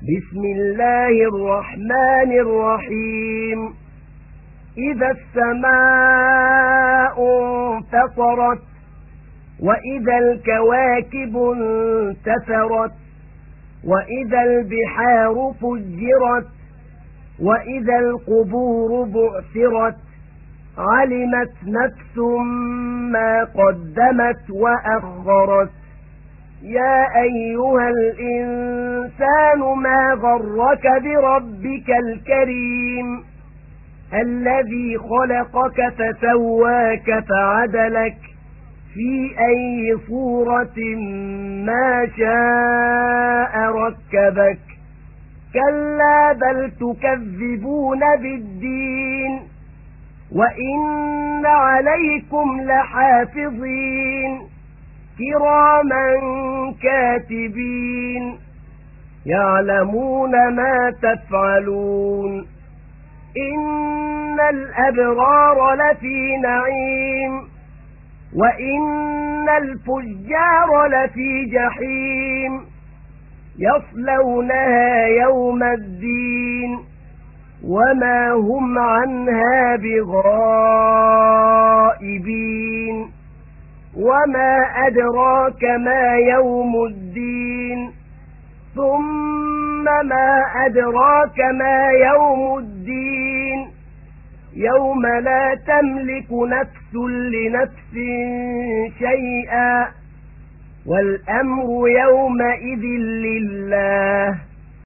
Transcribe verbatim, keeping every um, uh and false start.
بسم الله الرحمن الرحيم إذا السماء انفطرت وإذا الكواكب انتثرت وإذا البحار فجرت وإذا القبور بعثرت علمت نفس ما قدمت وأخرت يا أيها الإنسان ما غرك بربك الكريم الذي خلقك فسواك فعدلك في أي صورة ما شاء ركبك كلا بل تكذبون بالدين وإن عليكم لحافظين كراما كاتبين يعلمون ما تفعلون إن الأبرار لفي نعيم وإن الفجار لفي جحيم يصلونها يوم الدين وما هم عنها بغائبين وما أدراك ما يوم الدين ثم ما أدراك ما يوم الدين يوم لا تملك نفس لنفس شيئا والأمر يومئذ لله